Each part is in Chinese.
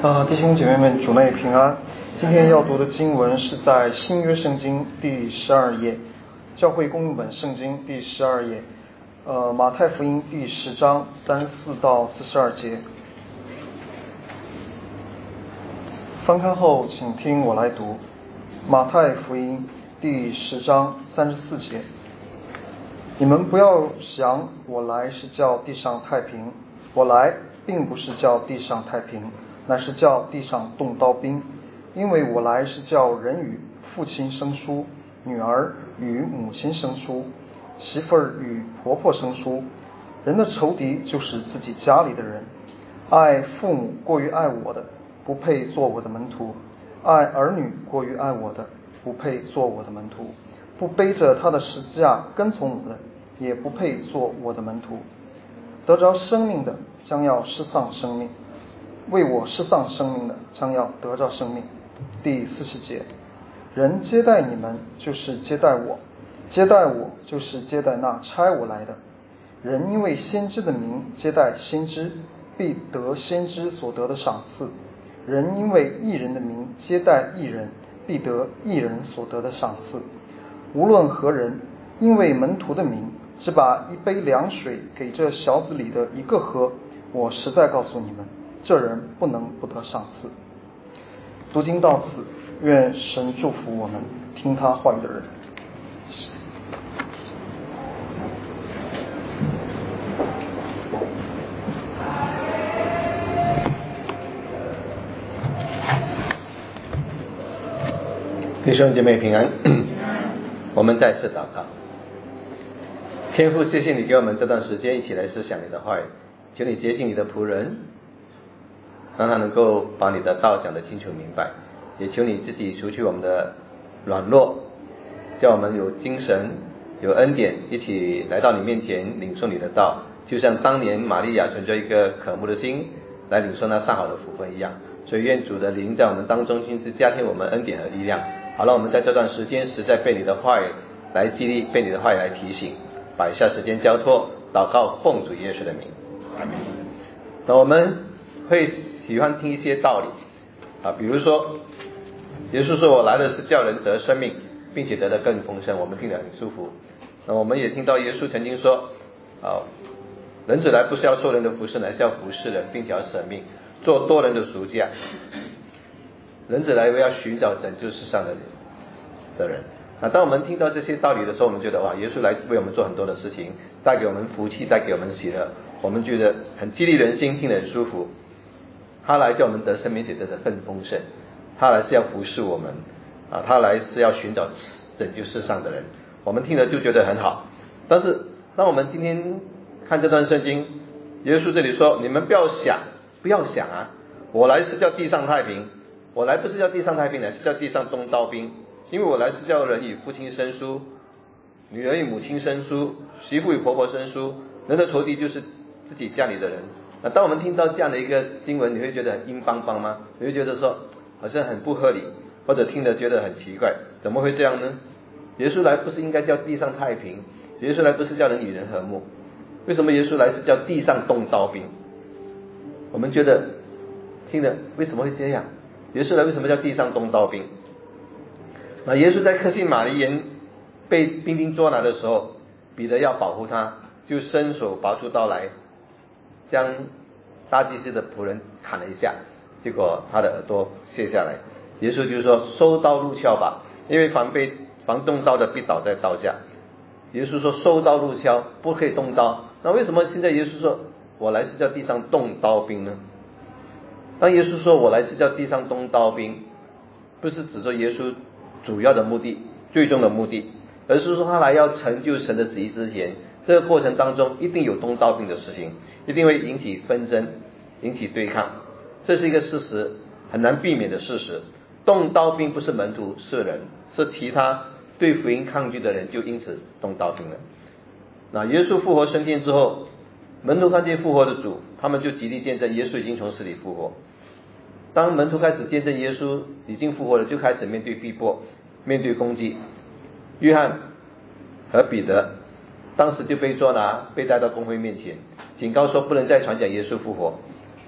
弟兄姐妹们，主内平安。今天要读的经文是在新约圣经第12页，教会公用本圣经第12页，马太福音第10章34到42节。翻开后，请听我来读。马太福音第10章34节：你们不要想我来是叫地上太平，我来并不是叫地上太平，乃是叫地上动刀兵。因为我来是叫人与父亲生疏，女儿与母亲生疏，媳妇儿与婆婆生疏。人的仇敌就是自己家里的人。爱父母过于爱我的，不配做我的门徒；爱儿女过于爱我的，不配做我的门徒；不背着他的十字架跟从我的，也不配做我的门徒。得着生命的将要失丧生命，为我失丧生命的将要得着生命。第40节：人接待你们，就是接待我；接待我，就是接待那差我来的。人因为先知的名接待先知，必得先知所得的赏赐；人因为义人的名接待义人，必得义人所得的赏赐。无论何人，因为门徒的名，只把一杯凉水给这小子里的一个喝，我实在告诉你们，这人不能不得赏赐。读经到此，愿神祝福我们听他话语的人。 弟兄姐妹平安，我们再次祷告。天父，谢谢你给我们这段时间一起来思想你的话语，求你接近你的仆人，让他能够把你的道讲得清楚明白，也求你自己除去我们的软弱，叫我们有精神有恩典，一起来到你面前领受你的道，就像当年玛利亚存着一个渴慕的心来领受那上好的福分一样。所以愿主的灵在我们当中亲自加添我们恩典和力量，好了，我们在这段时间实在被你的话语来激励，被你的话语来提醒，把以下时间交托祷告，奉主耶稣的名，阿们。那我们会喜欢听一些道理比如说耶稣说我来的是叫人得生命，并且得得更丰盛，我们听得很舒服。那我们也听到耶稣曾经说人子来不是要受人的服侍，乃是要服侍人，并且要舍命做多人的赎价。人子来要寻找拯救世上的人。当我们听到这些道理的时候，我们觉得哇，耶稣来为我们做很多的事情，带给我们福气，带给我们喜乐，我们觉得很激励人心，听得很舒服。他来叫我们得生命，且得得更丰盛。他来是要服侍我们他来是要寻找拯救世上的人，我们听了就觉得很好。但是当我们今天看这段圣经，耶稣这里说你们不要想我来是叫地上太平，我来不是叫地上太平，乃是叫地上动刀兵。因为我来是叫人与父亲生疏，女儿与母亲生疏，媳妇与婆婆生疏。人的仇敌就是自己家里的人。当我们听到这样的一个经文，你会觉得很硬邦邦吗？你会觉得说好像很不合理，或者听得觉得很奇怪，怎么会这样呢？耶稣来不是应该叫地上太平，耶稣来不是叫人与人和睦，为什么耶稣来是叫地上动刀兵？我们觉得听了为什么会这样？耶稣来为什么叫地上动刀兵？那耶稣在客西马尼园被兵丁捉拿的时候，彼得要保护他，就伸手拔出刀来，将大祭司的仆人砍了一下，结果他的耳朵卸下来。耶稣就说收刀入鞘吧，因为凡动刀的必倒在刀下。耶稣说收刀入鞘，不可以动刀。那为什么现在耶稣说我来是叫地上动刀兵呢？当耶稣说我来是叫地上动刀兵，不是指说耶稣主要的目的，最终的目的，而是说他来要成就神的旨意之前，这个过程当中一定有动刀兵的事情，一定会引起纷争，引起对抗，这是一个事实，很难避免的事实。动刀兵不是门徒，是人，是其他对福音抗拒的人，就因此动刀兵了。那耶稣复活升天之后，门徒看见复活的主，他们就极力见证耶稣已经从死里复活。当门徒开始见证耶稣已经复活了，就开始面对逼迫，面对攻击。约翰和彼得当时就被捉拿，被带到公会面前，警告说不能再传讲耶稣复活。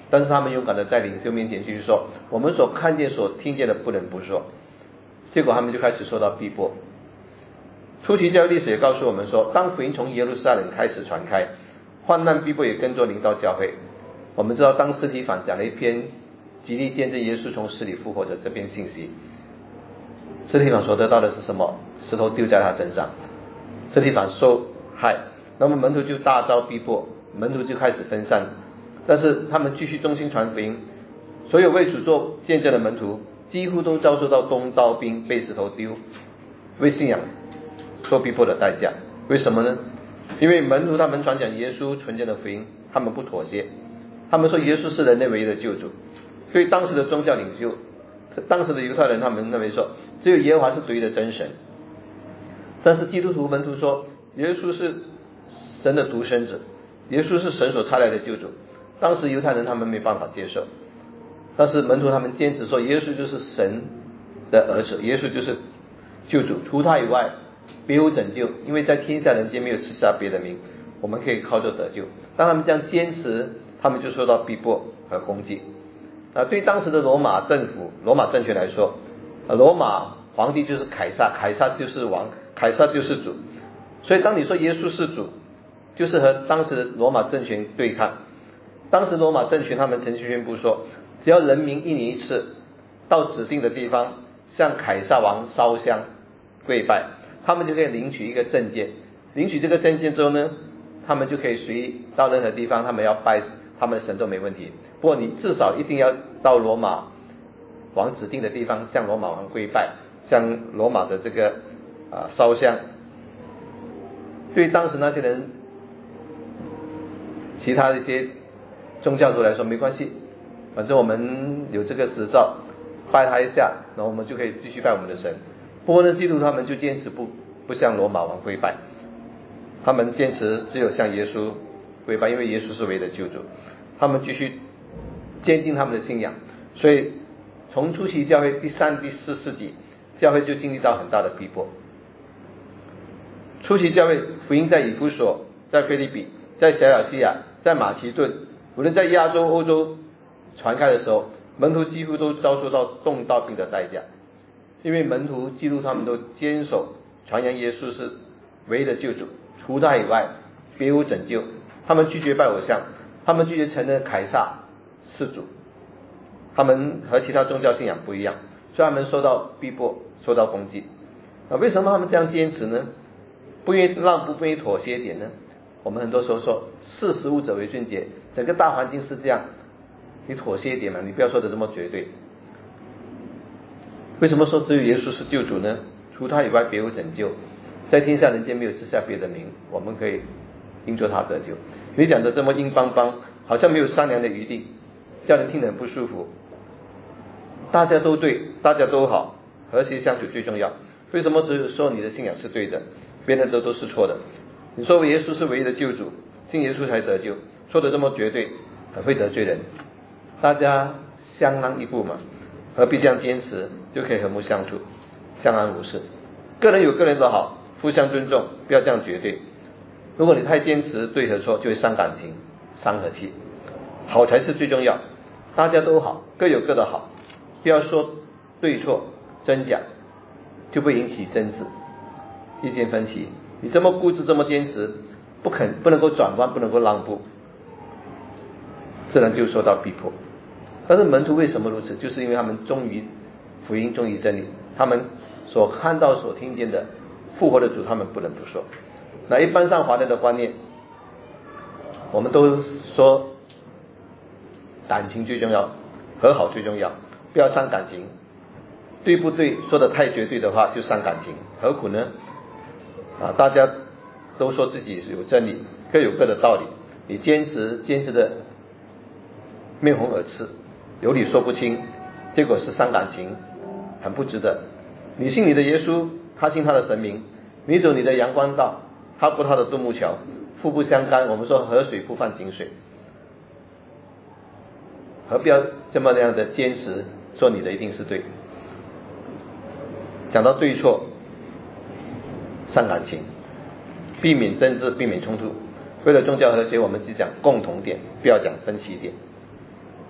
但是他们勇敢的在领袖面前继续说，我们所看见所听见的不能不说。结果他们就开始受到逼迫。初期教会历史也告诉我们说，当福音从耶路撒冷开始传开，患难逼迫也跟着临到教会。我们知道当司提反讲了一篇极力见证耶稣从死里复活的这篇信息，司提反所得到的是什么？石头丢在他身上，司提反受害，那么门徒就大遭逼迫，门徒就开始分散，但是他们继续忠心传福音。所有为主做见证的门徒几乎都遭受到动刀兵、被石头丢，为信仰受逼迫的代价。为什么呢？因为门徒他们传讲耶稣纯正的福音，他们不妥协，他们说耶稣是人类唯一的救主。所以当时的宗教领袖，当时的犹太人，他们认为说只有耶和华是独一的真神，但是基督徒门徒说耶稣是神的独生子，耶稣是神所差来的救主。当时犹太人他们没办法接受，但是门徒他们坚持说耶稣就是神的儿子，耶稣就是救主，除他以外别无拯救，因为在天下人间没有赐下别的名，我们可以靠着得救。当他们这样坚持，他们就受到逼迫和攻击。对当时的罗马政府、罗马政权来说，罗马皇帝就是凯撒，凯撒就是王，凯撒就是主。所以当你说耶稣是主，就是和当时的罗马政权对抗。当时罗马政权他们曾经宣布说，只要人民1年1次到指定的地方向凯撒王烧香跪拜，他们就可以领取一个证件。领取这个证件之后呢，他们就可以随意到任何地方，他们要拜他们的神都没问题。不过你至少一定要到罗马王指定的地方向罗马王跪拜，向罗马的这个烧香。对当时那些人，其他的一些宗教徒来说没关系，反正我们有这个执照，拜他一下，然后我们就可以继续拜我们的神。不过呢，基督徒他们就坚持不向罗马王跪拜，他们坚持只有向耶稣跪拜，因为耶稣是唯一的救主。他们继续坚定他们的信仰，所以从初期教会第3、第4世纪，教会就经历到很大的逼迫。初期教会福音在以弗所、在腓立比、在小亚细亚、在马其顿，无论在亚洲、欧洲传开的时候，门徒几乎都遭受到动刀兵的代价，因为门徒基督他们都坚守传扬耶稣是唯一的救主，除他以外别无拯救。他们拒绝拜偶像，他们拒绝承认凯撒是主，他们和其他宗教信仰不一样，所以他们受到逼迫，受到攻击。为什么他们这样坚持呢？不愿意让步，不愿意妥协一点呢？我们很多时候说识时务者为俊杰，整个大环境是这样，你妥协一点嘛，你不要说的这么绝对。为什么说只有耶稣是救主呢？除他以外别无拯救，在天下人间没有赐下别的名，我们可以因着他得救。你讲的这么硬邦邦，好像没有商量的余地，叫人听得很不舒服。大家都对，大家都好，和谐相处最重要。为什么只有说你的信仰是对的，别人都是错的？你说耶稣是唯一的救主，信耶稣才得救，说的这么绝对，很会得罪人。大家相让一步嘛，何必这样坚持？就可以和睦相处，相安无事。个人有个人的好，互相尊重，不要这样绝对。如果你太坚持对和错，就会伤感情，伤和气。好才是最重要，大家都好，各有各的好，不要说对错真假，就会引起争执、意见分歧。你这么固执，这么坚持，不能够转弯，不能够让步，自然就受到逼迫。但是门徒为什么如此？就是因为他们忠于福音，忠于真理，他们所看到、所听见的复活的主，他们不能不说。那一般上华人的观念，我们都说感情最重要，和好最重要，不要伤感情。对不对？说的太绝对的话就伤感情，何苦呢？大家都说自己有真理，各有各的道理，你坚持的面红耳赤，有理说不清，结果是伤感情，很不值得。你信你的耶稣，他信他的神明，你走你的阳关道，他过他的独木桥，互不相干。我们说河水不犯井水，何必要这么样的坚持说你的一定是对？讲到对错伤感情，避免争执，避免冲突。为了宗教和谐，我们只讲共同点，不要讲分歧点。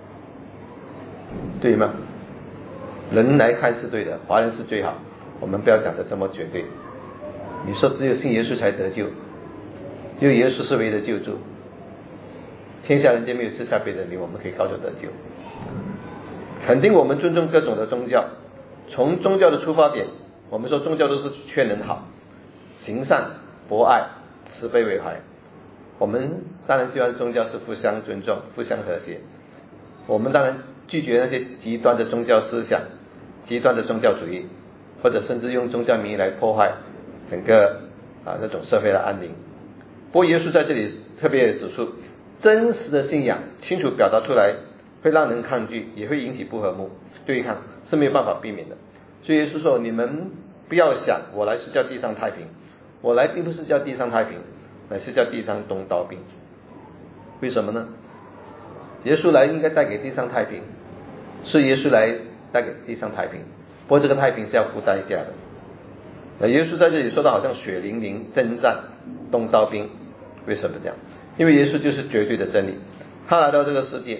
对吗？人来看是对的，华人是最好，我们不要讲的这么绝对。你说只有信耶稣才得救，只有耶稣是唯一的救主，天下人间没有赐下别的名，我们可以靠着得救。肯定我们尊重各种的宗教，从宗教的出发点，我们说宗教都是劝人好，行善博爱，慈悲为怀。我们当然希望宗教是互相尊重，互相和谐。我们当然拒绝那些极端的宗教思想，极端的宗教主义，或者甚至用宗教名义来破坏整个那种社会的安宁。不过耶稣在这里特别指出，真实的信仰清楚表达出来，会让人抗拒，也会引起不和睦对抗，是没有办法避免的。所以耶稣说，你们不要想我来是叫地上太平，我来并不是叫地上太平，乃是叫地上动刀兵。为什么呢？耶稣来应该带给地上太平，是耶稣来带给地上太平，不过这个太平是要付代价的。耶稣在这里说的好像血淋淋征战动刀兵，为什么这样？因为耶稣就是绝对的真理，他来到这个世界，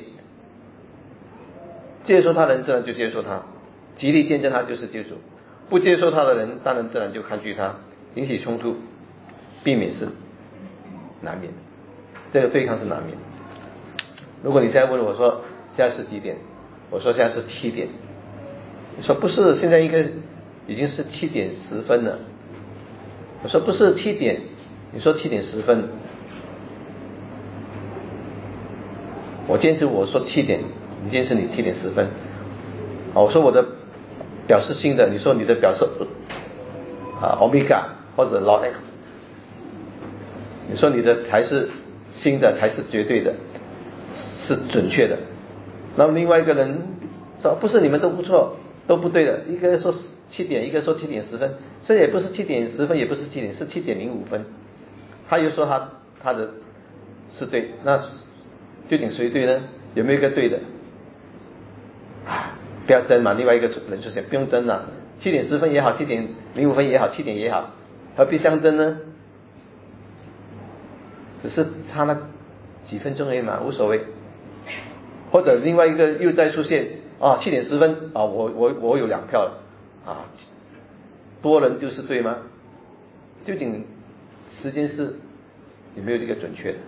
接受他的人自然就接受他，极力见证他就是救主，不接受他的人当然自然就抗拒他，引起冲突，避免是难免的，这个对抗是难免的。如果你现在问我说现在是几点，我说现在是7点，你说不是，现在应该已经是7点10分了，我说不是7点，你说7点10分，我坚持我说7点，你坚持你7点10分，我说我的表是新的，你说你的表是omega 或者 log x， 你说你的才是新的，才是绝对的，是准确的。那么另外一个人说不是，你们都不错，都不对的，一个说7点，一个说7点10分，这也不是7点10分，也不是7点，是7点05分。他又说他的是对，那究竟谁对呢？有没有一个对的？不要争嘛，另外一个人出现，不用争了，7点10分也好，7点05分也好，7点也好，何必相争呢？只是差那几分钟而已嘛，无所谓。或者另外一个又再出现7点10分我有2票了多人就是对吗？究竟时间是有没有这个准确的？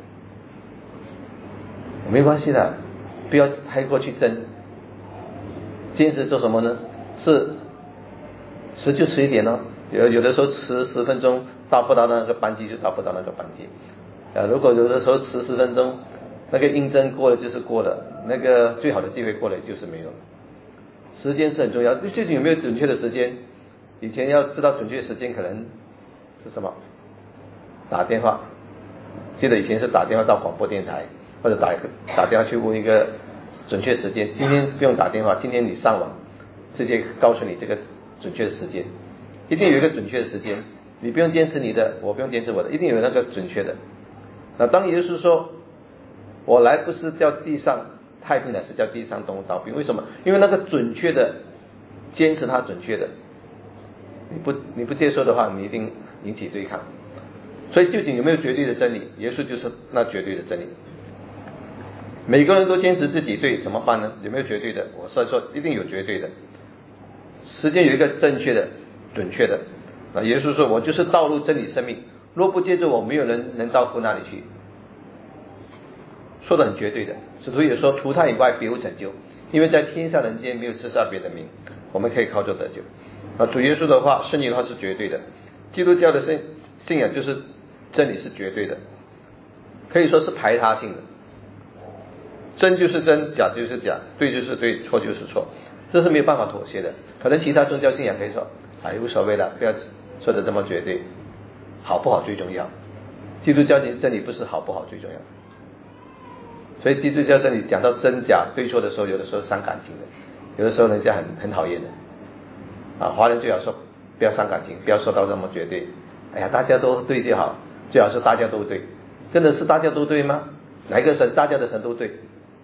没关系的，不要太过去争。坚持做什么呢？是迟就迟一点哦，有的时候迟10分钟到不到那个班级就到不到那个班级如果有的时候迟10分钟，那个应征过了就是过了，那个最好的机会过了就是没有。时间是很重要，究竟有没有准确的时间？以前要知道准确的时间可能是什么？打电话，记得以前是打电话到广播电台，或者打电话去问一个准确时间。今天不用打电话，今天你上网直接告诉你这个准确的时间，一定有一个准确的时间，你不用坚持你的，我不用坚持我的，一定有那个准确的。那当耶稣说我来不是叫地上太平，乃是叫地上动刀兵，为什么？因为那个准确的，坚持它准确的，你不接受的话，你一定引起对抗。所以究竟有没有绝对的真理？耶稣就是那绝对的真理。每个人都坚持自己对，怎么办呢？有没有绝对的？我说一定有绝对的。时间有一个正确的、准确的。耶稣说我就是道路、真理、生命，若不接着我，没有人能到父那里去。说得很绝对的。使徒也说除他以外别无拯救，因为在天下人间没有赐下别的名，我们可以靠着得救。主耶稣的话，圣经的话是绝对的。基督教的信仰就是真理是绝对的，可以说是排他性的，真就是真，假就是假，对就是对，错就是错，这是没有办法妥协的。可能其他宗教信仰可以说无所谓的，不要说的这么绝对，好不好最重要。基督教真理不是好不好最重要，所以基督教真理讲到真假对错的时候，有的时候伤感情的，有的时候人家很讨厌的华人最好说不要伤感情，不要说到这么绝对。大家都对就好，最好是大家都对。真的是大家都对吗？哪一个神？大家的神都对，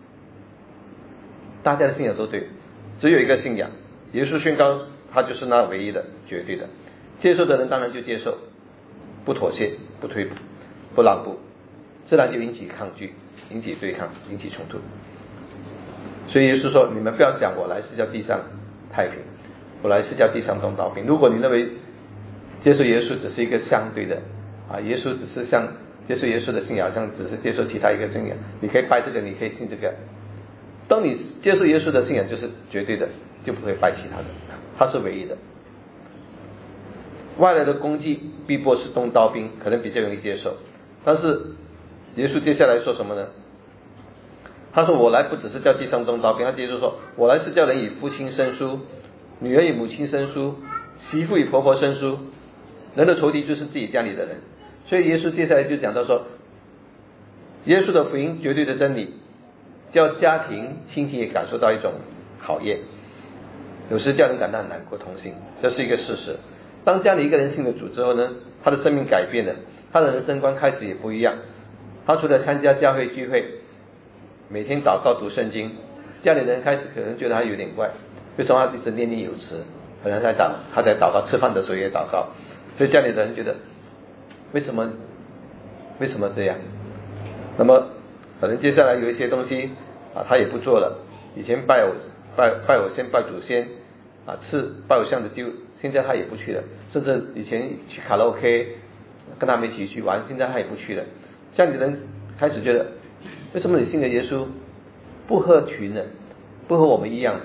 大家的信仰都对，只有一个信仰，耶稣宣告他就是那唯一的绝对的，接受的人当然就接受，不妥协，不退步，不让步，自然就引起抗拒，引起对抗，引起冲突。 所以耶稣说，你们不要讲我来是叫地上太平，我来是叫地上动刀兵。如果你认为接受耶稣只是一个相对的耶稣只是像接受耶稣的信仰，像只是接受其他一个信仰，你可以拜这个，你可以信这个。当你接受耶稣的信仰就是绝对的，就不会拜其他的，他是唯一的。外来的攻击逼迫是动刀兵，可能比较容易接受，但是耶稣接下来说什么呢？他说我来不只是叫地上动刀兵，他接着说我来是叫人与父亲生疏，女儿与母亲生疏，媳妇与婆婆生疏，人的仇敌就是自己家里的人。所以耶稣接下来就讲到说，耶稣的福音绝对的真理，叫家庭亲情也感受到一种考验，有时叫人感到很难过痛心，这是一个事实。当家里一个人信了主之后呢，他的生命改变了，他的人生观开始也不一样。他除了参加教会聚会，每天祷告读圣经，家里人开始可能觉得他有点怪，为什么他一直念念有词，可能他在祷告，吃饭的时候也祷告，所以家里人觉得为什么这样？那么可能接下来有一些东西他也不做了，以前拜偶先拜祖先吃拜偶像的丢，现在他也不去了，甚至以前去卡拉 OK 跟他们一起去玩，现在他也不去了。家里人开始觉得，为什么你信的耶稣不合群呢？不和我们一样？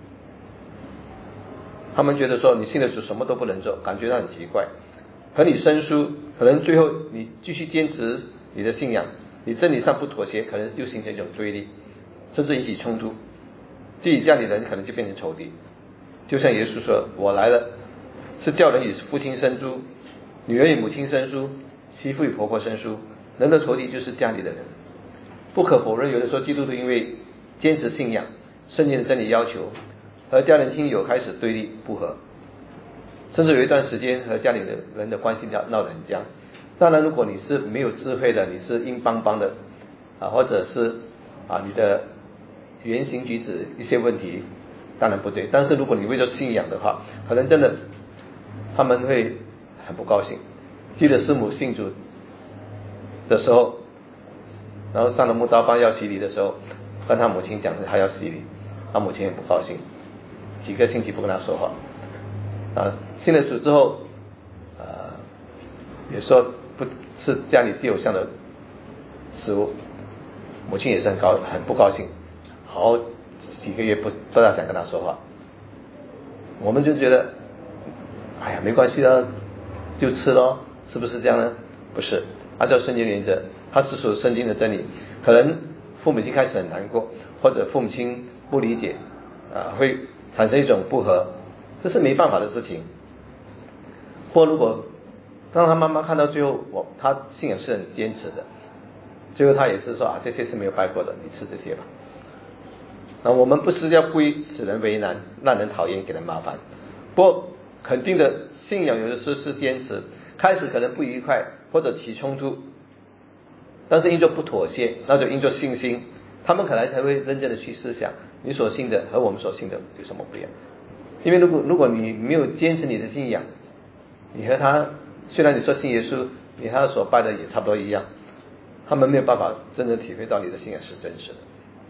他们觉得说你信的主什么都不能做，感觉到很奇怪，和你生疏，可能最后你继续坚持你的信仰，你真理上不妥协，可能就形成一种对立，甚至引起冲突，自己家里人可能就变成仇敌。就像耶稣说，我来了是叫人与父亲生疏，女儿与母亲生疏，媳妇与婆婆生疏，人的仇敌就是家里的人。不可否认，有的时候基督徒因为坚持信仰圣经的真理要求，和家人亲友开始对立不和，甚至有一段时间和家里的人的关系闹得很僵。当然如果你是没有智慧的，你是硬邦邦的或者是你的言行举止一些问题当然不对，但是如果你为了信仰的话，可能真的他们会很不高兴。记得师母信主的时候，然后上了慕道班要洗礼的时候，跟他母亲讲他要洗礼，他母亲也不高兴，几个星期不跟他说话信了主之后也说不是家里祭偶像的食物，母亲也是很不高兴，好几个月不大想跟他说话。我们就觉得哎呀没关系啦，就吃咯，是不是这样呢？不是，按照圣经原则，它是属圣经的真理。可能父母亲开始很难过，或者父母亲不理解会产生一种不和，这是没办法的事情。或如果当他妈妈看到最后他信仰是很坚持的，最后他也是说这些是没有拜过的，你吃这些吧。我们不是要故意使人为难，让人讨厌，给人麻烦。不过肯定的，信仰有的时候是坚持，开始可能不愉快或者起冲突，但是因着不妥协，那就因着信心，他们可能才会认真的去思想你所信的和我们所信的有什么不一样。因为如果你没有坚持你的信仰，你和他虽然你说信耶稣，你和他所拜的也差不多一样，他们没有办法真正体会到你的信仰是真实的。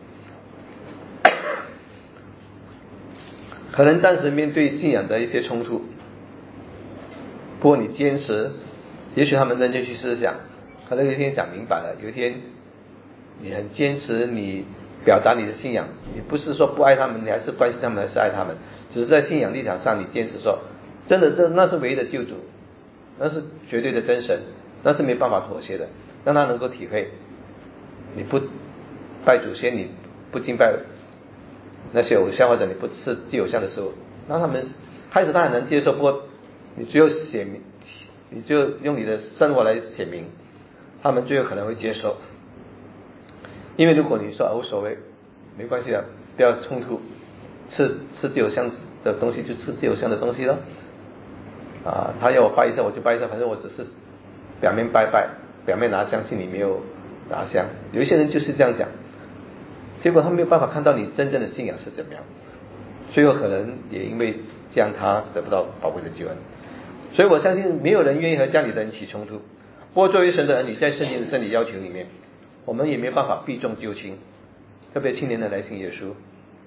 可能暂时面对信仰的一些冲突，不过你坚持，也许他们认真去思想，可能有一天讲明白了，有一天你很坚持，你表达你的信仰，你不是说不爱他们，你还是关心他们，还是爱他们，只是在信仰立场上你坚持说真的那是唯一的救主，那是绝对的真神，那是没办法妥协的，让他能够体会你不拜祖先，你不敬拜那些偶像，或者你不吃祭偶像的时候，让他们开始他很难接受，不过你只有写明，你就用你的生活来写明，他们最后可能会接受。因为如果你说无所谓，没关系的，不要冲突，吃祭偶像的东西就吃祭偶像的东西了他要我拜一下我就拜一下，反正我只是表面拜，表面拿香，心里没有拿香。有一些人就是这样讲，结果他没有办法看到你真正的信仰是怎么样，最后可能也因为这样他得不到宝贵的救恩。所以我相信没有人愿意和家里的人起冲突。不过作为神的儿女，在圣经的真理要求里面，我们也没有办法避重就轻，特别青年人来信耶稣，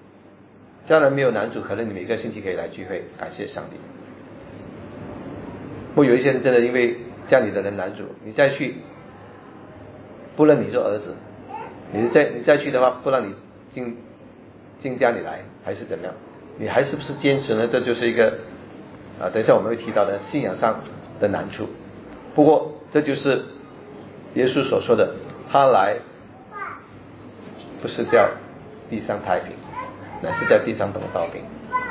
家人没有男主，可能你每个星期可以来聚会，感谢上帝。不，有一些人真的因为家里的人男主，你再去不认你做儿子，你再去的话，不让你进家里来，还是怎么样？你还是不是坚持呢？这就是一个等一下我们会提到的信仰上的难处。不过这就是耶稣所说的，他来不是叫地上太平，乃是叫地上动刀兵。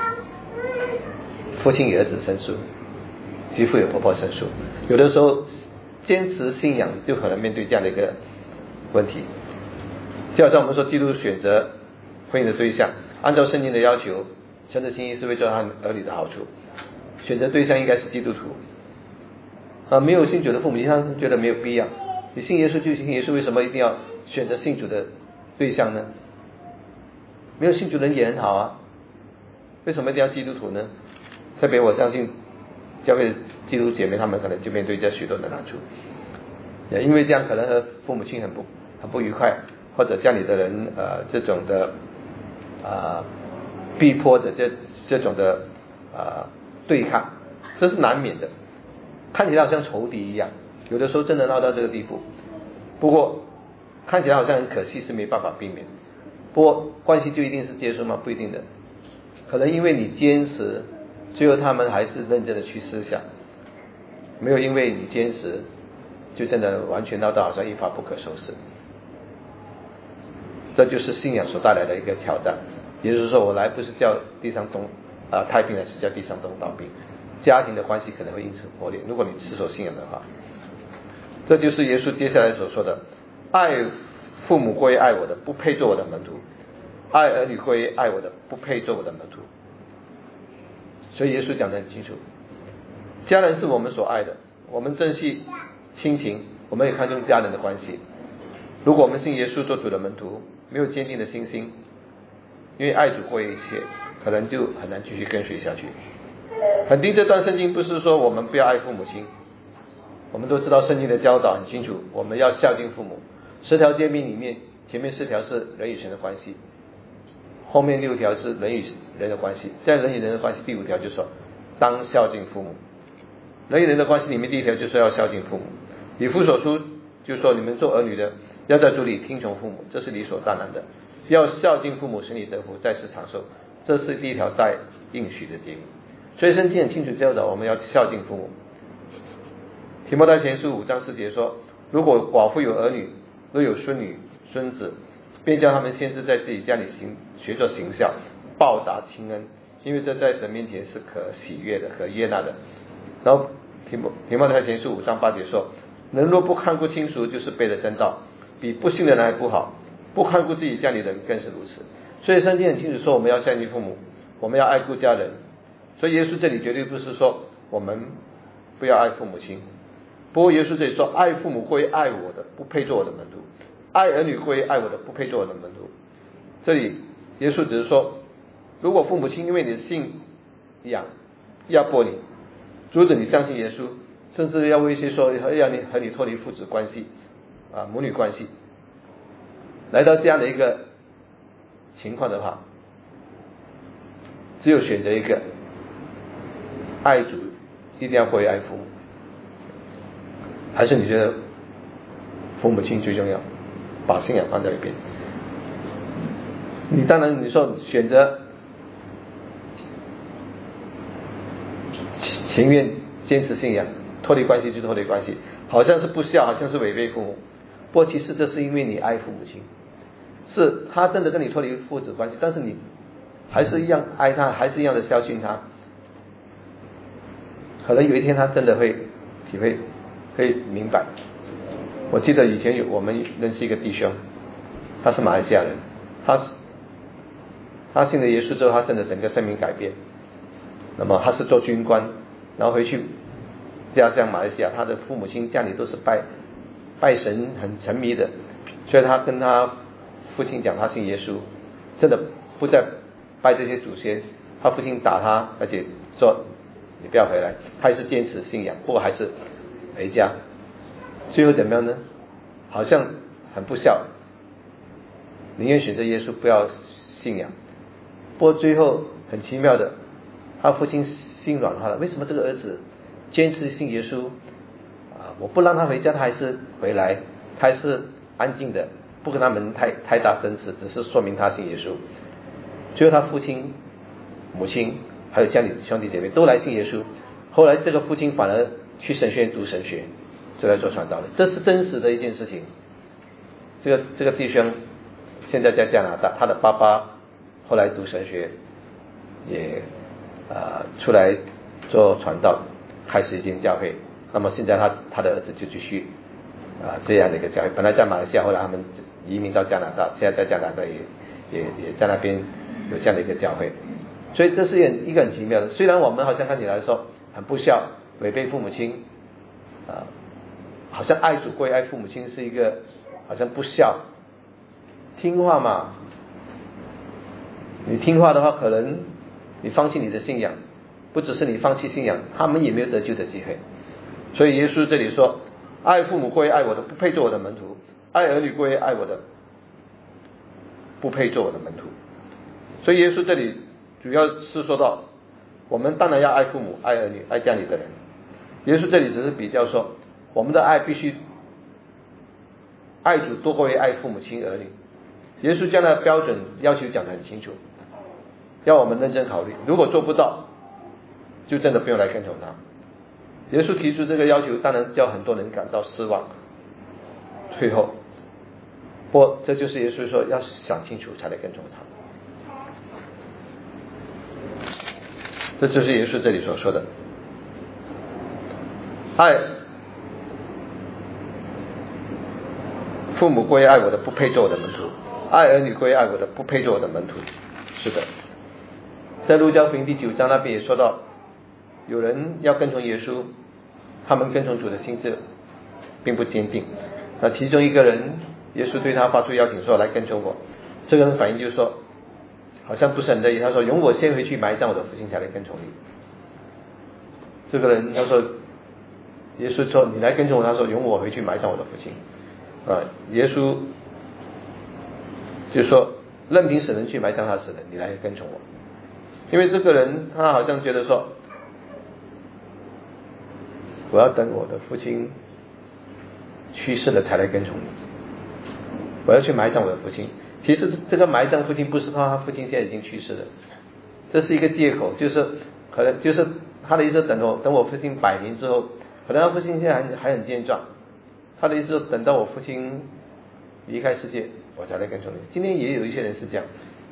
父亲与儿子生疏，媳妇有婆婆生疏，有的时候坚持信仰就可能面对这样的一个问题。就好像我们说基督徒选择婚姻的对象，按照圣经的要求，神的心意是为做他儿女的好处，选择对象应该是基督徒没有信主的父母亲，他们觉得没有必要。你信耶稣就信耶稣，为什么一定要选择信主的对象呢？没有信主的人也很好啊，为什么一定要基督徒呢？特别我相信教会的基督姐妹，她们可能就面对这许多的难处，也因为这样可能和父母亲很不愉快，或者家里的人这种的逼迫的这种的对抗，这是难免的，看起来好像仇敌一样，有的时候真的闹到这个地步。不过看起来好像很可惜，是没办法避免。不过关系就一定是结束吗？不一定的，可能因为你坚持，最后他们还是认真的去思想，没有因为你坚持就真的完全闹到好像一发不可收拾。这就是信仰所带来的一个挑战。也就是说，我来不是叫地上太平，而是叫地上动刀兵。家庭的关系可能会因此破裂，如果你持守信仰的话。这就是耶稣接下来所说的，爱父母过于爱我的，不配做我的门徒；爱儿女过于爱我的，不配做我的门徒。所以耶稣讲得很清楚，家人是我们所爱的，我们珍惜亲情，我们也看重家人的关系。如果我们信耶稣做主的门徒，没有坚定的信心，因为爱主过于一切，可能就很难继续跟随下去。肯定这段圣经不是说我们不要爱父母亲，我们都知道圣经的教导很清楚，我们要孝敬父母。10条诫命里面，前面4条是人与神的关系，后面6条是人与人的关系。在人与人的关系第5条就说当孝敬父母。人与人的关系里面第1条就说要孝敬父母。以弗所书就说你们做儿女的要在主里听从父母，这是理所当然的。要孝敬父母，使你得福，在世长寿，这是第1条带应许的诫命。所以圣经很清楚教导我们要孝敬父母。提摩太前书5章4节说，如果寡妇有儿女，若有孙女孙子，便叫他们先是在自己家里学做行孝，报答亲恩，因为这在神面前是可喜悦的，可悦纳的。然后提摩太前书5章8节说，人若不看顾亲属，就是背了真道，比不信的人还不好，不看顾自己家里人更是如此。所以圣经很清楚说，我们要孝敬父母，我们要爱顾家人。所以耶稣这里绝对不是说我们不要爱父母亲，不过耶稣这里说，爱父母过于爱我的，不配做我的门徒；爱儿女过于爱我的，不配做我的门徒。这里耶稣只是说，如果父母亲因为你的信仰压迫你，阻止你相信耶稣，甚至要威胁说要你和你脱离父子关系母女关系，来到这样的一个情况的话，只有选择一个，爱主一定要过于爱父母，还是你觉得父母亲最重要，把信仰放在一边？你当然你说选择情愿坚持信仰，脱离关系就脱离关系，好像是不孝，好像是违背父母。不过其实这是因为你爱父母亲，是他真的跟你脱离父子关系，但是你还是一样爱他，还是一样的孝敬他。可能有一天他真的会体会，会明白。我记得以前我们认识一个弟兄，他是马来西亚人，他信了耶稣之后，他真的整个生命改变。那么他是做军官，然后回去家乡马来西亚，他的父母亲家里都是拜神很沉迷的，所以他跟他父亲讲他信耶稣，真的不再拜这些祖先。他父亲打他，而且说你不要回来，他还是坚持信仰，不过还是回家。最后怎么样呢？好像很不孝，宁愿选择耶稣不要信仰， 不过最后很奇妙的，他父亲心软化了。为什么这个儿子坚持信耶稣我不让他回家，他还是回来，他还是安静的，不跟他们太大争执，只是说明他信耶稣。最后他父亲、母亲还有家里兄弟姐妹都来信耶稣。后来这个父亲反而去神学院读神学，就来做传道的，这是真实的一件事情。这个弟兄现在在加拿大，他的爸爸后来读神学，也出来做传道，开始一间教会。那么现在他的儿子就继续这样的一个教会，本来在马来西亚，后来他们移民到加拿大，现在在加拿大也在那边有这样的一个教会。所以这是一个很奇妙的，虽然我们好像看起来说很不孝，违背父母亲好像爱主归爱父母亲是一个好像不孝，听话嘛，你听话的话，可能你放弃你的信仰，不只是你放弃信仰，他们也没有得救的机会。所以耶稣这里说，爱父母归爱我的不配做我的门徒，爱儿女归爱我的不配做我的门徒。所以耶稣这里主要是说到，我们当然要爱父母、爱儿女、爱家里的人。耶稣这里只是比较说，我们的爱必须爱主多过于爱父母亲儿女。耶稣将来的标准要求讲得很清楚，要我们认真考虑，如果做不到，就真的不用来跟从他。耶稣提出这个要求，当然叫很多人感到失望、退后。不过这就是耶稣说要想清楚才来跟从他。这就是耶稣这里所说的，爱父母归爱我的不配做我的门徒，爱儿女归爱我的不配做我的门徒。是的，在路加福音第9章那边也说到，有人要跟从耶稣，他们跟从主的心智并不坚定。那其中一个人，耶稣对他发出邀请说，来跟从我。这个人反应就是说，好像不是很乐意，他说，容我先回去埋葬我的父亲才来跟从你。这个人他说，耶稣说你来跟从我，他说容我回去埋葬我的父亲耶稣就说任凭死人去埋葬他死人，你来跟从我。因为这个人他好像觉得说，我要等我的父亲去世了才来跟从你，我要去埋葬我的父亲。其实这个埋葬父亲不是他父亲现在已经去世了，这是一个借口，就是可能就是他的意思，等我父亲100年之后，可能他父亲现在还很健壮，他的意思等到我父亲离开世界，我才来跟从你。今天也有一些人是这样，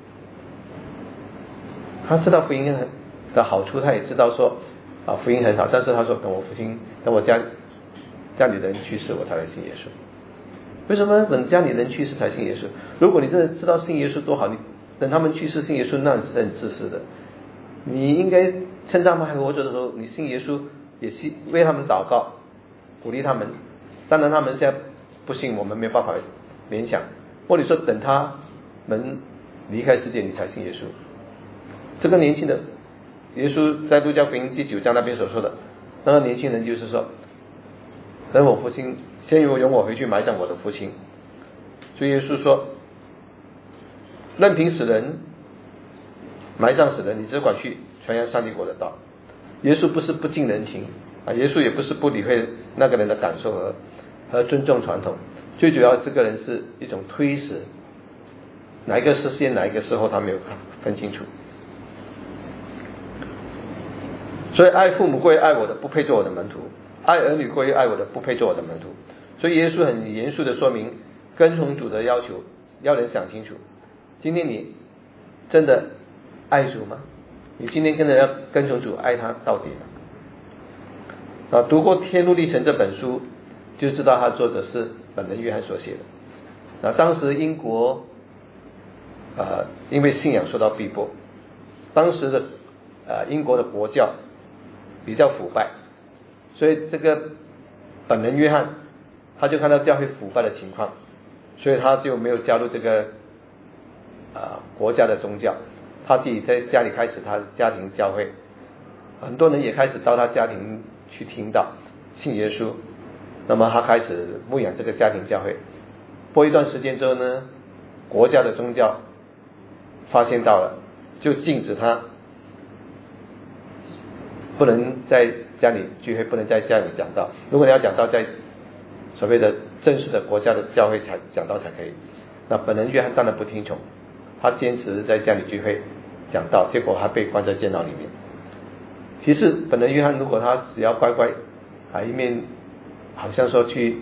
他知道福音的好处，他也知道说福音很好，但是他说等我家里人去世，我才来信耶稣。为什么等家里人去世才信耶稣？如果你真的知道信耶稣多好，你等他们去世信耶稣，那你是很自私的。你应该趁他们还活着的时候，你信耶稣，也是为他们祷告，鼓励他们。当然他们现在不信，我们没有办法勉强。或者说等他们离开世界，你才信耶稣。这个年轻的耶稣在路加福音第9章那边所说的那个年轻人，就是说，等我父亲先容我回去埋葬我的父亲。所以耶稣说，任凭死人埋葬死人，你只管去传扬上帝国的道。耶稣不是不近人情耶稣也不是不理会那个人的感受和尊重传统，最主要这个人是一种推使，哪一个是先哪一个是后，他没有分清楚。所以爱父母归爱我的不配做我的门徒，爱儿女归爱我的不配做我的门徒。所以耶稣很严肃的说明跟从主的要求，要人想清楚。今天你真的爱主吗？你今天真的要跟从主，爱他到底吗？读过《天路历程》这本书，就知道他作者是本人约翰所写的。当时英国因为信仰受到逼迫，当时的英国的国教比较腐败，所以这个本人约翰他就看到教会腐败的情况，所以他就没有加入这个国家的宗教，他自己在家里开始他的家庭教会，很多人也开始到他家庭去听到信耶稣。那么他开始牧养这个家庭教会。过一段时间之后呢，国家的宗教发现到了就禁止他不能在家里聚会，不能在家里讲道。如果你要讲道，在所谓的正式的国家的教会才讲道才可以。那本人约翰当然不听从，他坚持在家里聚会讲道，结果还被关在监牢里面。其实本人约翰如果他只要乖乖一面好像说去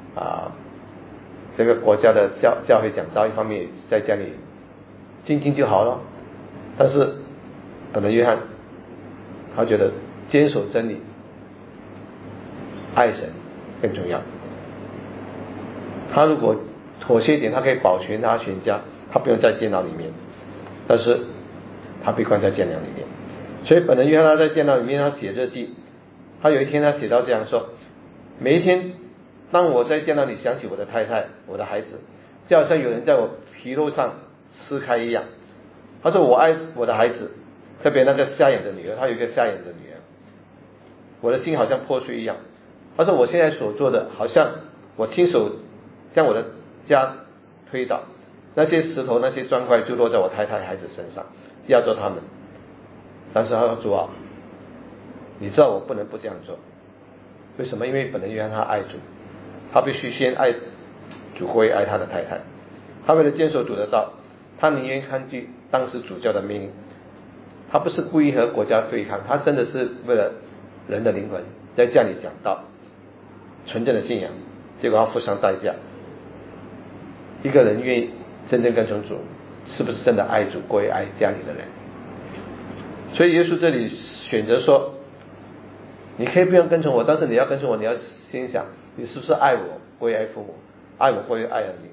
这个国家的教会讲道，一方面在家里静静就好了。但是本人约翰他觉得坚守真理、爱神更重要。他如果妥协一点，他可以保全他全家，他不用在监牢里面，但是他被关在监牢里面。所以本人约翰他在监牢里面，他写日记，他有一天他写到这样说：每一天当我在监牢里想起我的太太、我的孩子，就好像有人在我皮肉上撕开一样。他说我爱我的孩子，特别那个瞎眼的女儿，他有一个瞎眼的女儿，我的心好像破碎一样。他说我现在所做的，好像我亲手将我的家推倒，那些石头那些砖块就落在我太太孩子身上，压着他们。但是他说主啊，你知道我不能不这样做。为什么？因为本人约翰他爱主，他必须先爱主过于爱他的太太。他为了坚守主的道，他宁愿抗拒当时主教的命令。他不是故意和国家对抗，他真的是为了人的灵魂在家里讲道，纯正的信仰，结果他付上代价。一个人愿意真正跟从主，是不是真的爱主过于爱家里的人？所以耶稣这里选择说，你可以不用跟从我，但是你要跟从我，你要先想你是不是爱我过于爱父母，爱我过于爱儿女。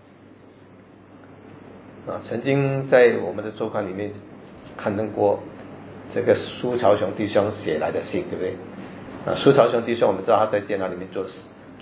曾经在我们的周刊里面刊登过这个苏朝雄弟兄写来的信，对不对？苏朝雄弟兄我们知道他在监牢里面做了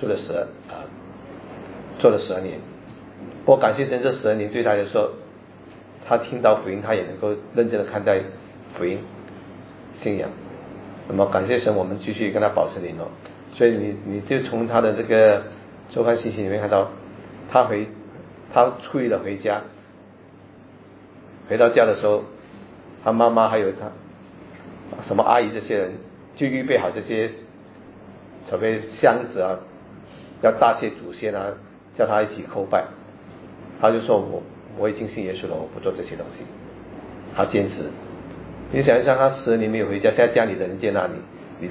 12年。我感谢神，这12年对他来说，他听到福音，他也能够认真的看待福音信仰。那么感谢神，我们继续跟他保持联络。所以你就从他的这个周刊信息里面看到，他出狱了回家，回到家的时候，他妈妈还有他什么阿姨这些人就预备好这些所谓箱子啊，要答谢祖先啊，叫他一起叩拜。他就说我已经信耶稣了，我不做这些东西。他坚持。你想一想，他12年没有回家，现在家里的人接纳你，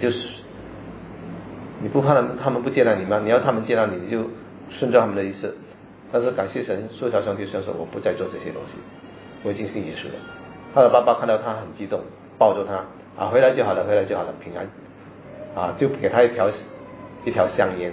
你不怕他们不接纳你吗？你要他们接纳你，你就顺着他们的意思。但是感谢神，苏朝兄弟说我不再做这些东西，我已经信耶稣了。他的爸爸看到他很激动，抱着他回来就好了，回来就好了，平安就给他一条香烟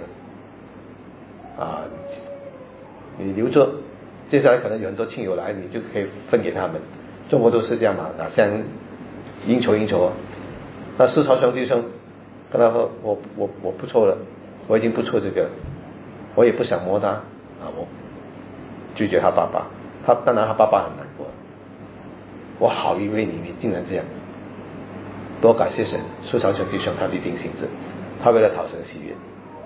你留着，接下来可能有很多亲友来，你就可以分给他们。中国都是这样嘛，像应酬。那苏朝兄弟兄跟他说，我不抽了，我已经不抽这个，我也不想摸他我拒绝他爸爸。当然他爸爸很难过，我好以为你竟然这样。多感谢神，苏朝兄弟兄他立定心志，他为了讨神喜悦。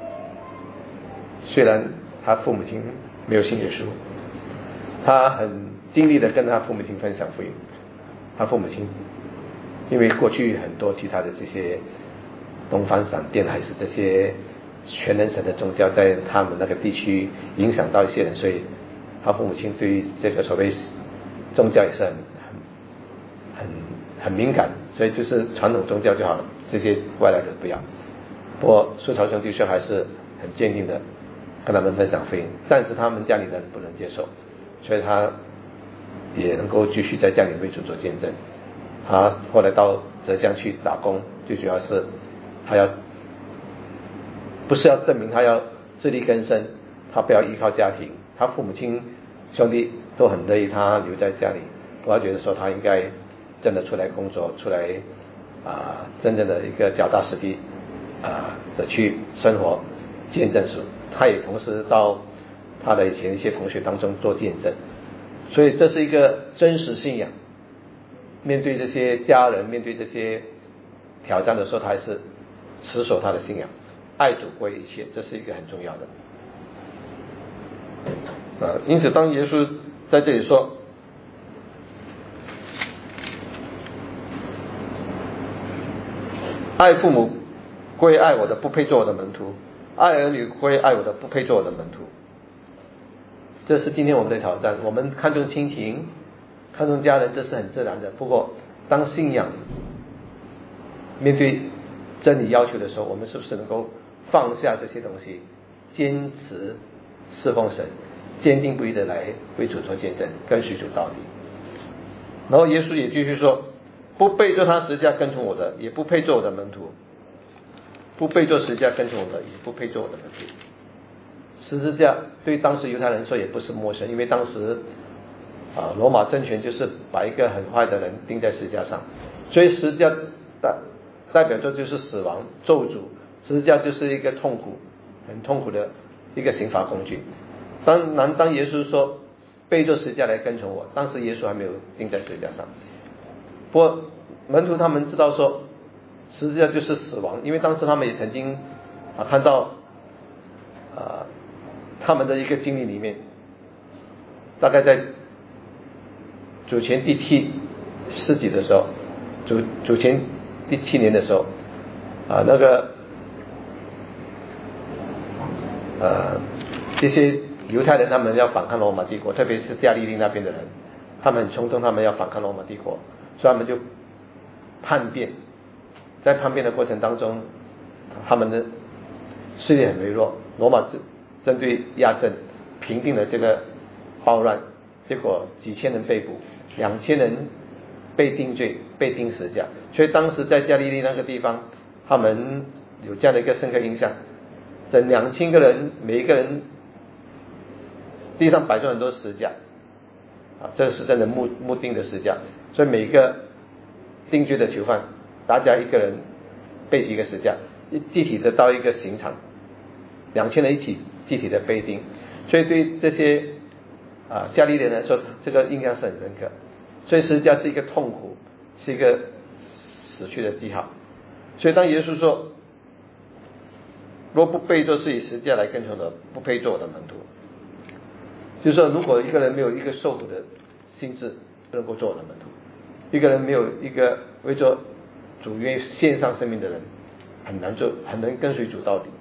虽然他父母亲没有信耶稣，他很尽力的跟他父母亲分享福音。他父母亲因为过去很多其他的这些东方闪电还是这些全能神的宗教在他们那个地区影响到一些人，所以他父母亲对于这个所谓宗教也是很敏感，所以就是传统宗教就好了，这些外来的不要。不过苏朝兄弟兄还是很坚定的跟他们分享福音，但是他们家里人不能接受，所以他也能够继续在家里为主做见证。他后来到浙江去打工，最主要是他不是要证明他要自力更生，他不要依靠家庭，他父母亲兄弟都很乐意他留在家里。我觉得说他应该真的出来工作，出来真正的一个脚踏实地的去生活见证主。他也同时到他的以前一些同学当中做见证，所以这是一个真实信仰。面对这些家人，面对这些挑战的时候，他还是持守他的信仰，爱主过于一切，这是一个很重要的因此当耶稣在这里说爱父母归爱我的，不配做我的门徒；爱儿女归爱我的，不配做我的门徒。这是今天我们的挑战。我们看重亲情，看重家人，这是很自然的。不过当信仰面对真理要求的时候，我们是不是能够放下这些东西，坚持侍奉神，坚定不移的来为主做见证，跟随主到底。然后耶稣也继续说，不配做他十字架跟从我的，也不配做我的门徒。不配做十字架跟从我的，也不配做我的门徒。十字架对当时犹太人说也不是陌生，因为当时罗马政权就是把一个很坏的人钉在十字架上，所以十字架代表着就是死亡咒诅，十字架就是一个痛苦很痛苦的一个刑罚工具。当耶稣说背着十字架来跟从我，当时耶稣还没有钉在十字架上。不过门徒他们知道说十字架就是死亡，因为当时他们也曾经看到他们的一个经历里面，大概在主前第7世纪的时候，主前第7年的时候那个这些犹太人他们要反抗罗马帝国，特别是加利利那边的人，他们很冲动，他们要反抗罗马帝国，所以他们就叛变。在叛变的过程当中，他们的势力很微弱，罗马针对亚镇平定了这个暴乱，结果几千人被捕，2000人被定罪，被钉十字架。所以当时在加利利那个地方，他们有这样的一个深刻印象，整2000个人，每一个人地上摆着很多十字架这是真的木钉的十字架，所以每个定罪的囚犯大家一个人背几个十字架，集体的到一个刑场，2000人一起集体的被钉。所以对这些加利利人来说，这个印象是很深刻。所以十字架是一个痛苦，是一个死去的记号。所以当耶稣说若不背着自己十字架来跟从的，不配做我的门徒，就是说如果一个人没有一个受苦的心智，不能够做我的门徒。一个人没有一个为做主愿意献上生命的人，很难跟随主到底。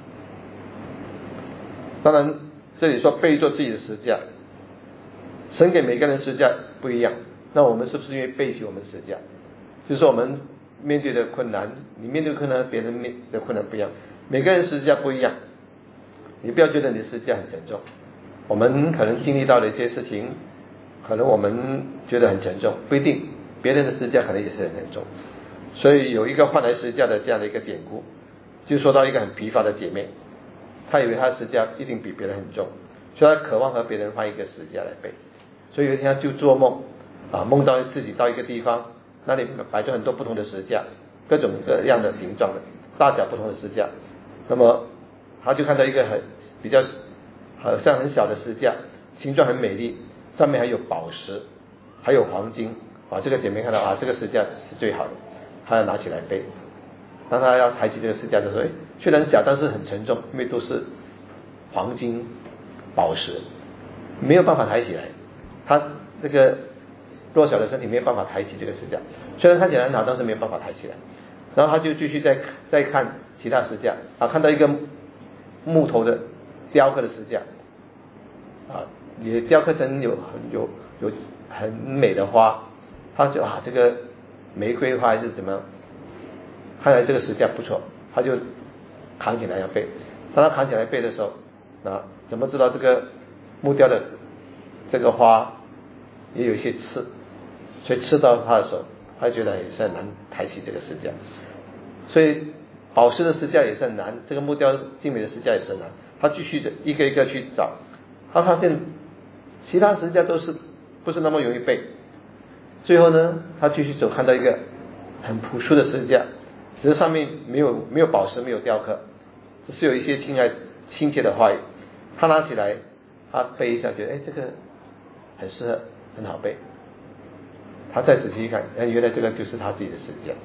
当然这里说背着自己的十字架，神给每个人十字架不一样，那我们是不是愿意背起我们十字架？就是说我们面对的困难，你面对的困难别人面的困难不一样，每个人十字架不一样，你不要觉得你的十字架很沉重。我们可能经历到的一些事情，可能我们觉得很沉重，不一定别人的十字架可能也是很沉重。所以有一个换来十字架的这样的一个典故，就说到一个很疲乏的姐妹，她以为她的十字架一定比别人很重，所以她渴望和别人换一个十字架来背。所以有一天她就做梦梦到自己到一个地方，那里摆着很多不同的十字架，各种各样的形状的，大小不同的十字架。那么她就看到一个比较好像很小的十字架，形状很美丽，上面还有宝石，还有黄金这个姐妹看到这个十字架是最好的，她要拿起来背。当她要抬起这个十字架的时候，虽然小，但是很沉重，因为都是黄金宝石，没有办法抬起来。她这个弱小的身体没有办法抬起这个十字架，虽然看起来很好，但是没有办法抬起来。然后她就继续再看其他十字架看到一个木头的雕刻的十字架也雕刻成有很美的花，他就这个玫瑰花还是怎么样，看来这个十字架不错，他就扛起来要背。当他扛起来背的时候怎么知道这个木雕的这个花也有一些刺，所以刺到他的手，他觉得也是很难抬起这个十字架。所以宝石的十字架也是很难，这个木雕精美的十字架也是很难。他继续的一个一个去找，他发现其他十字架都是不是那么容易背。最后呢，他继续走，看到一个很朴素的十字架，只是上面没有宝石，没有雕刻，只是有一些亲切的话语。他拿起来，他背一下，觉得这个很适合，很好背。他再仔细一看，原来这个就是他自己的十字架。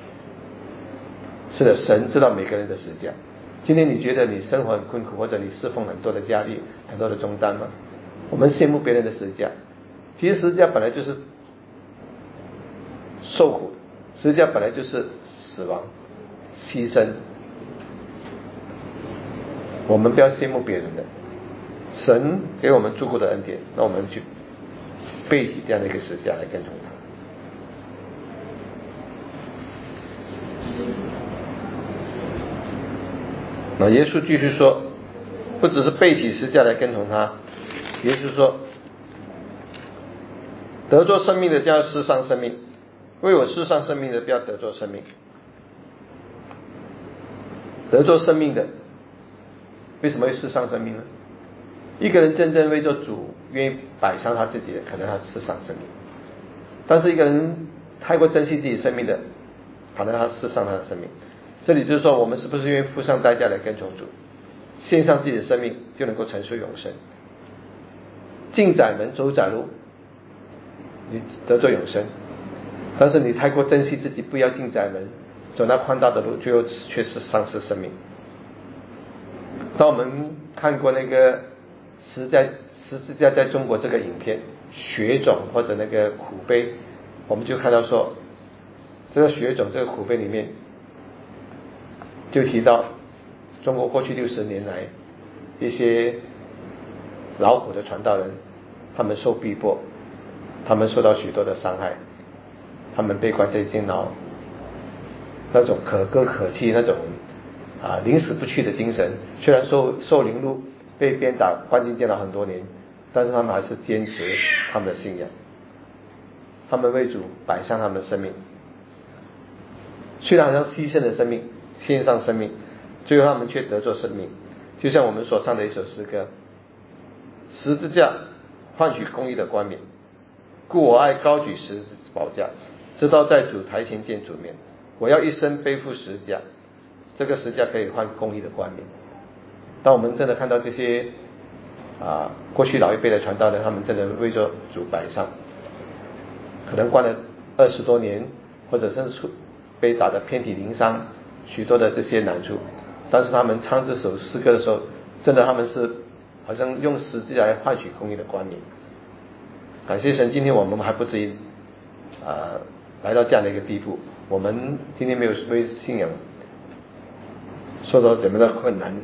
是的，神知道每个人的十字架。今天你觉得你生活很困苦，或者你侍奉很多的压力，很多的重担吗？我们羡慕别人的十字架，其实十字架本来就是受苦，十字架本来就是死亡， 牺牲，我们不要羡慕别人的，神给我们足够的恩典，那我们去背起这样的一个十字架来跟从他。那耶稣继续说，不只是背起十字架来跟从他，耶稣说，得着生命的就要世上生命，为我世上生命的不要得着生命。得着生命的为什么会世上生命呢？一个人真正为着主愿意摆上他自己的，可能他世上生命，但是一个人太过珍惜自己生命的，可能他世上他的生命。这里就是说，我们是不是愿意付上代价来跟从主，献上自己的生命，就能够承受永生。进窄门走窄路，你得着永生，但是你太过珍惜自己，不要进窄门，走那宽大的路，最后却是丧失生命。当我们看过那个十字架在中国这个影片血种或者那个苦碑，我们就看到说，这个血种这个苦碑里面就提到中国过去60年来一些劳苦的传道人，他们受逼迫，他们受到许多的伤害，他们被关在监牢，那种可歌可泣，那种宁死不屈的精神，虽然受凌辱，被鞭打，关进监牢很多年，但是他们还是坚持他们的信仰，他们为主摆上他们的生命，虽然好像牺牲了生命，献上生命，最后他们却得着生命。就像我们所唱的一首诗歌，十字架换取公义的冠冕，故我爱高举十字宝架，直到在主台前见主面，我要一生背负十字架，这个十字架可以换公义的冠冕。当我们真的看到这些过去老一辈的传道人，他们真的为着主摆上，可能关了20多年，或者甚至被打得遍体鳞伤，许多的这些难处，但是他们唱这首诗歌的时候，真的他们是好像用十字架来换取公义的冠冕。感谢神，今天我们还不至于来到这样的一个地步，我们今天没有为信仰受到怎么的困难。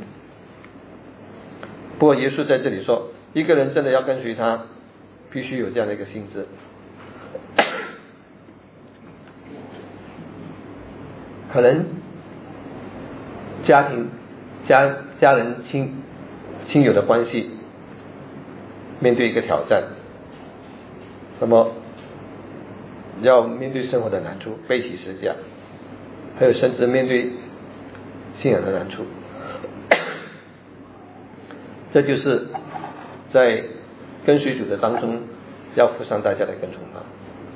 不过耶稣在这里说，一个人真的要跟随他，必须有这样的一个心智。可能家庭家人亲友的关系面对一个挑战，那么要面对生活的难处，背起十字架，还有甚至面对信仰的难处，这就是在跟随主的当中要付上代价来跟从他。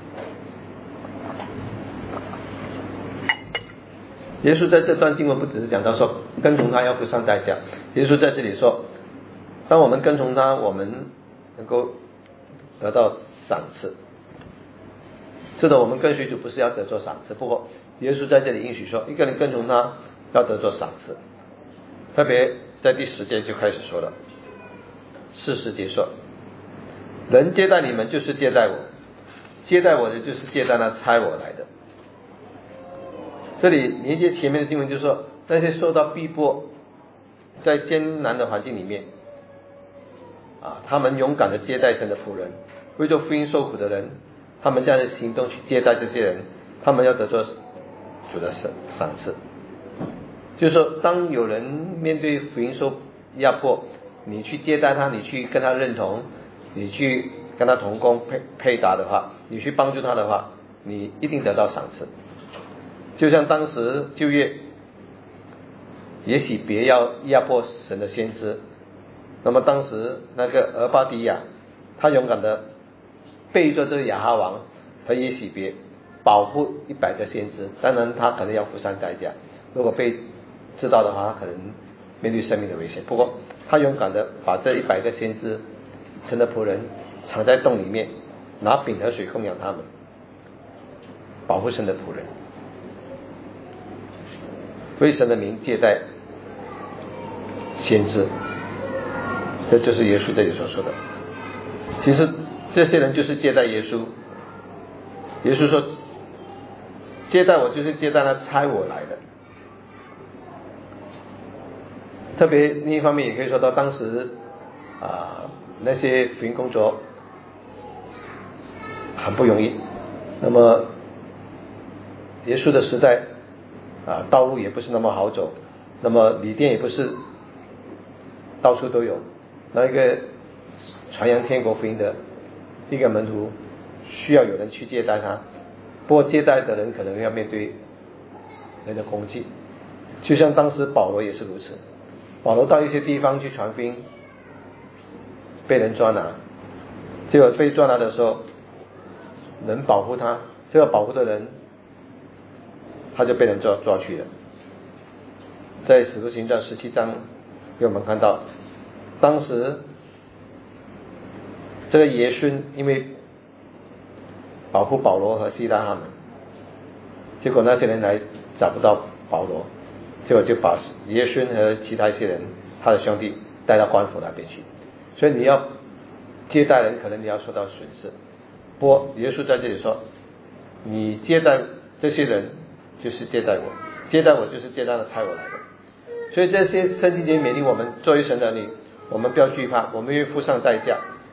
耶稣在这段经文不只是讲到说跟从他要付上代价，耶稣在这里说，当我们跟从他，我们能够得到赏赐。是的，我们跟随主不是要得着赏赐，不过耶稣在这里应许说，一个人跟从他要得着赏赐。特别在第10节就开始说了，40节说，人接待你们就是接待我，接待我的就是接待那差我来的。这里连接前面的经文就是说，那些受到逼迫在艰难的环境里面他们勇敢的接待神的仆人，为着福音受苦的人，他们这样的行动去接待这些人，他们要得着主的赏赐。就是说，当有人面对福音受压迫，你去接待他，你去跟他认同，你去跟他同工配搭的话，你去帮助他的话，你一定得到赏赐。就像当时旧约也许别要压迫神的先知，那么当时那个俄巴底亚，他勇敢的背着这个亚哈王和耶洗别保护100个先知，当然他可能要付上代价，如果被知道的话，他可能面对生命的危险。不过他勇敢的把这100个先知神的仆人藏在洞里面，拿饼和水供养他们，保护神的仆人，为神的名接待先知，这就是耶稣这里所说的。其实这些人就是接待耶稣，耶稣说接待我就是接待那差我来的。 特别另一方面也可以说到当时那些福音工作很不容易。那么耶稣的时代道路也不是那么好走，那么旅店也不是到处都有，那一个传扬天国福音的一个门徒需要有人去接待他，不过接待的人可能要面对人的攻击，就像当时保罗也是如此。保罗到一些地方去传福音，被人抓拿，结果被抓拿的时候能保护他，这个保护的人他就被人抓去了。在使徒行传17章给我们看到，当时这个耶稣因为保护保罗和希拉他们，结果那些人来找不到保罗，结果就把耶稣和其他一些人他的兄弟带到官府那边去。所以你要接待人，可能你要受到损失。不过耶稣在这里说，你接待这些人就是接待我，接待我就是接待了差我来的。所以这些圣经节勉励我们作为神的儿女，我们不要惧怕，我们愿意付上代价。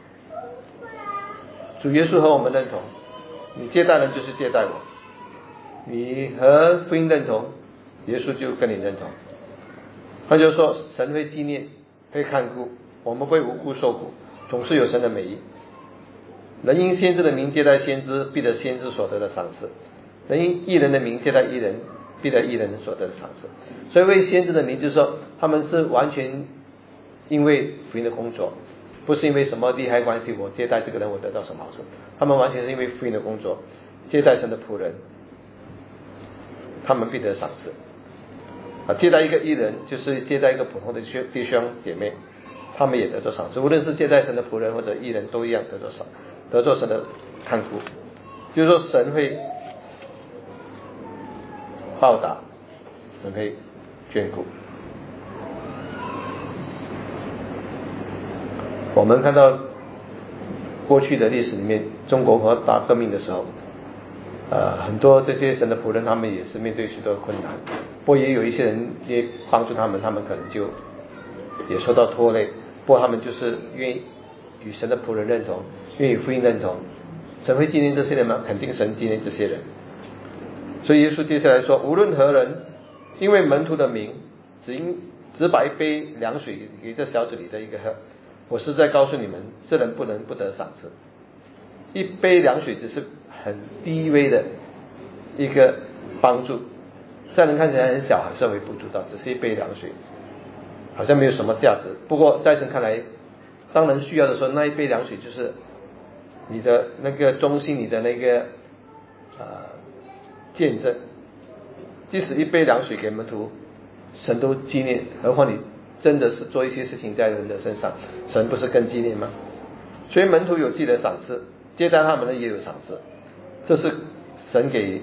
主耶稣和我们认同，你接待人就是接待我，你和福音认同，耶稣就跟你认同。他就说神会纪念，会看顾，我们会无辜受苦，总是有神的美意。人因先知的名接待先知，必得先知所得的赏赐；人因义人的名接待义人，必得义人所得的赏赐。所以为先知的名，就是说他们是完全因为福音的工作，不是因为什么利害关系，我接待这个人我得到什么好处，他们完全是因为福音的工作，接待神的仆人，他们必得赏赐。接待一个义人就是接待一个普通的弟兄姐妹，他们也得到赏赐。无论是接待神的仆人或者义人都一样得到神的看顾，就是说神会报答，神会眷顾。我们看到过去的历史里面，中国和大革命的时候，很多这些神的仆人他们也是面对许多困难，不过也有一些人也帮助他们，他们可能就也受到拖累，不过他们就是愿意与神的仆人认同，愿意福音认同，神会纪念这些人吗？肯定神纪念这些人。所以耶稣接下来说，无论何人因为门徒的名只把一杯凉水给这小子里的一个喝，我是在告诉你们，这人不能不得赏赐。一杯凉水只是很低微的一个帮助，在人看起来很小，好像微不足道，只是一杯凉水，好像没有什么价值。不过在神看来，当人需要的时候，那一杯凉水就是你的那个忠心，你的那个见证。即使一杯凉水给门徒，神都纪念，何况你真的是做一些事情在人的身上，神不是更纪念吗？所以门徒有自己的赏赐，接待他们的也有赏赐，这是神给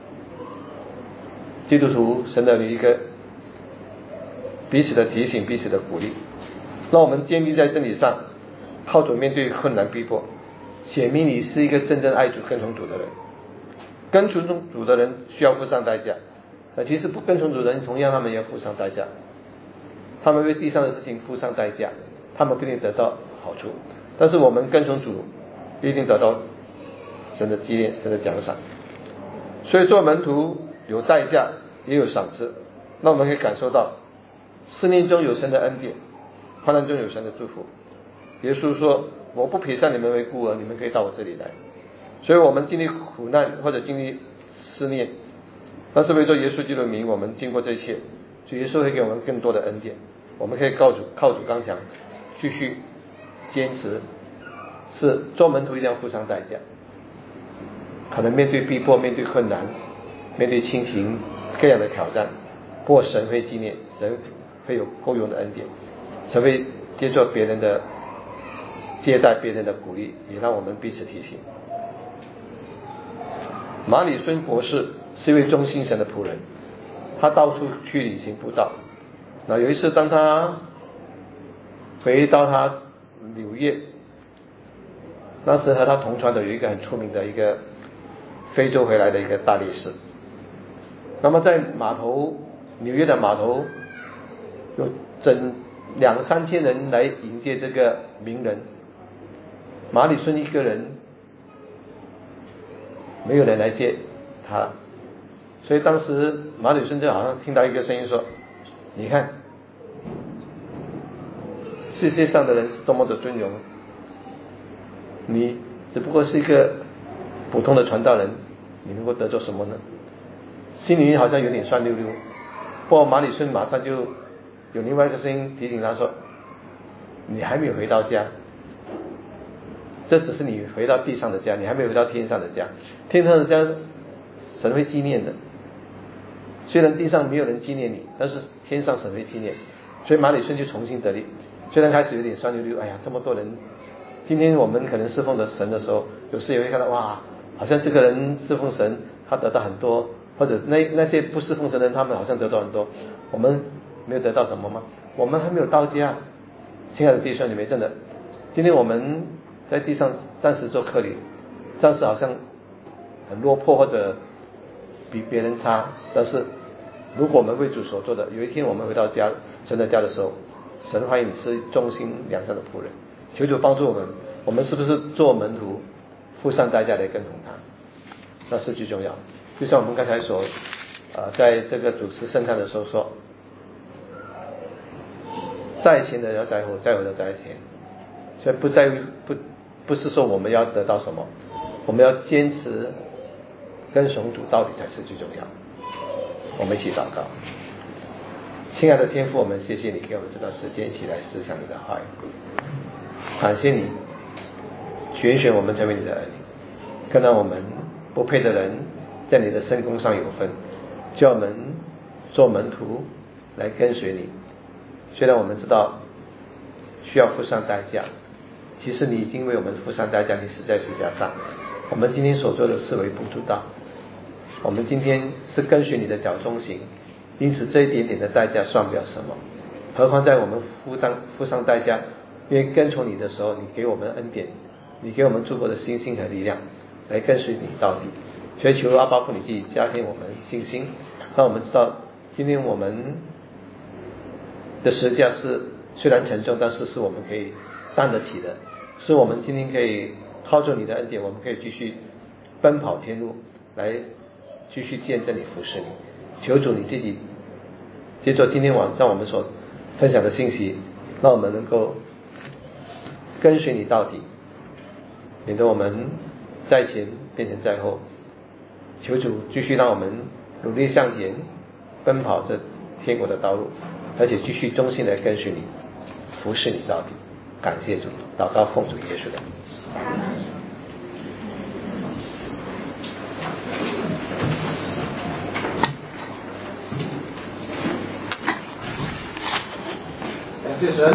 基督徒神的一个彼此的提醒，彼此的鼓励，让我们坚立在真理上，靠主面对困难逼迫，显明你是一个真正爱主跟从主的人。跟从主的人需要付上代价，其实不跟从主的人同样他们也要付上代价，他们为地上的事情付上代价，他们不一定得到好处，但是我们跟从主一定得到神的纪念，神的奖赏。所以做门徒有代价也有赏赐，那我们可以感受到试炼中有神的恩典，患难中有神的祝福。耶稣说，我不撇下你们为孤儿，你们可以到我这里来。所以我们经历苦难或者经历试炼，但是为做耶稣基督的名，我们经过这一切，主耶稣会给我们更多的恩典，我们可以靠主刚强，继续坚持。是做门徒一定要付上代价，可能面对逼迫，面对困难，面对亲情各样的挑战，不过神会纪念，神会有够用的恩典，神会接受别人的接待，别人的鼓励，也让我们彼此提醒。马里孙博士是一位忠心神的仆人，他到处去旅行布道。那有一次当他回到他纽约，当时和他同船的有一个很出名的一个非洲回来的一个大力士。那么在码头，纽约的码头有整2-3千人来迎接这个名人，马里顺一个人没有人来接他，所以当时马里顺就好像听到一个声音说，你看世界上的人是多么的尊荣，你只不过是一个普通的传道人，你能够得着什么呢？心里面好像有点酸溜溜。不过马里顺马上就有另外一个声音提醒他说，你还没有回到家，这只是你回到地上的家，你还没有回到天上的家。天上的家神会纪念的，虽然地上没有人纪念你，但是天上神会纪念。所以马里顺就重新得力，虽然开始有点酸溜溜，哎呀这么多人，今天我们可能侍奉的神的时候，有时也会看到哇，好像这个人侍奉神他得到很多，或者那些不侍奉神的人他们好像得到很多，我们没有得到什么吗？我们还没有到家。亲爱的弟兄姊妹，真的今天我们在地上暂时做客旅，暂时好像很落魄或者比别人差，但是如果我们为主所做的，有一天我们回到家神的家的时候，神欢迎你是忠心良善的仆人。求主帮助我们，我们是不是做门徒付上代价来跟从他，那是最重要。就像我们刚才所在这个主持圣餐的时候说，在前的要在后，在后的在前，所以不是说我们要得到什么，我们要坚持跟从主到底才是最重要。我们一起祷告。亲爱的天父，我们谢谢你给我们这段时间一起来思想你的话语，感谢你选我们成为你的儿女，更让我们不配的人在你的圣工上有份，叫我们做门徒来跟随你。虽然我们知道需要付上代价，其实你已经为我们付上代价，你死在十字架上，我们今天所做的视为不足道，我们今天是跟随你的脚中行，因此这一点点的代价算不了什么，何况在我们付上代价，因为跟从你的时候，你给我们恩典，你给我们足够的信心和力量来跟随你到底。所以求阿爸父你自己加添我们信心，让我们知道今天我们的十字架是虽然沉重，但是是我们可以担得起的，是我们今天可以靠着你的恩典，我们可以继续奔跑天路，来继续见证你服侍你。求主你自己接着今天晚上我们所分享的信息，让我们能够跟随你到底，免得我们在前变成在后。求主继续让我们努力向前奔跑这天国的道路，而且继续忠心的跟随你，服侍你到底。感谢主，祷告奉主耶稣的名。感谢神。